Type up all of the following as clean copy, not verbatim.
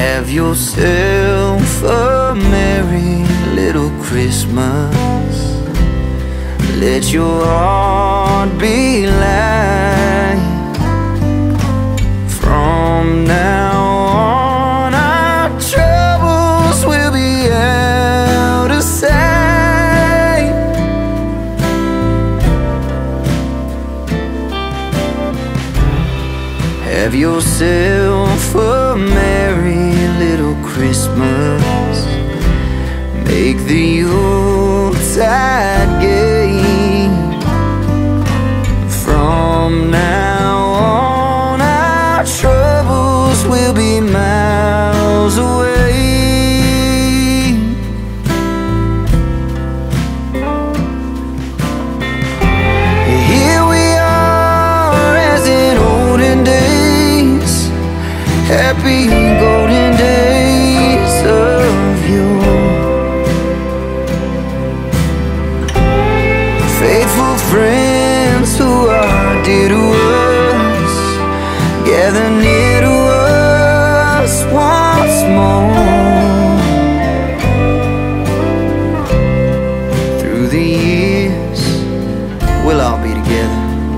Have yourself a merry little Christmas. Let your heart be light. From now on, our troubles will be out of sight. Have yourself a merry little Christmas. Make the Yuletide gay. From now on, our troubles will be miles away. Here we are as in olden days, happy golden days of yore. Faithful friends who are dear to us, gather near to us once more. Through the years, we'll all be together,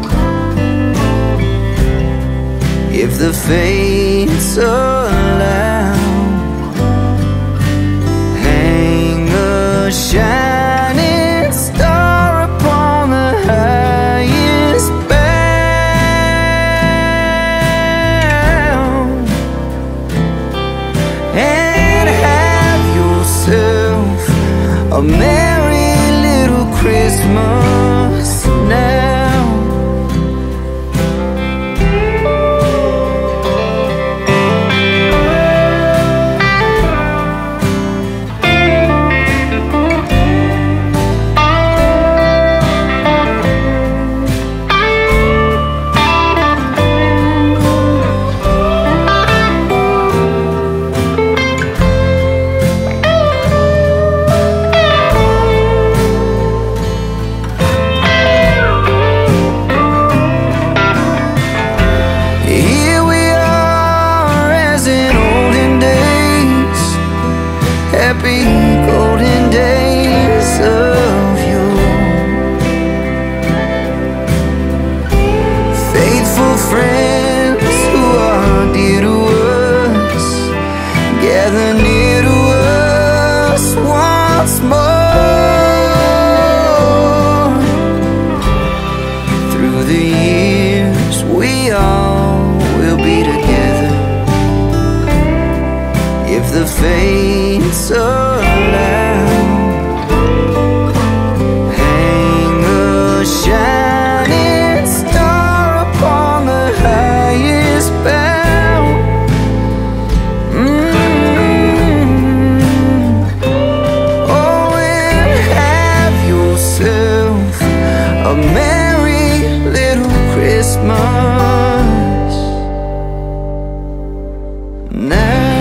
if the fates allow. Hang a shining star upon the highest bough, and have yourself a merry little Christmas now. Happy golden days of yore. Faithful friends who are dear to us, gather near to us once more. Through the years, we all will be together, if the fates allow. Hang a shining star upon the highest bough. Oh, and have yourself a merry little Christmas now.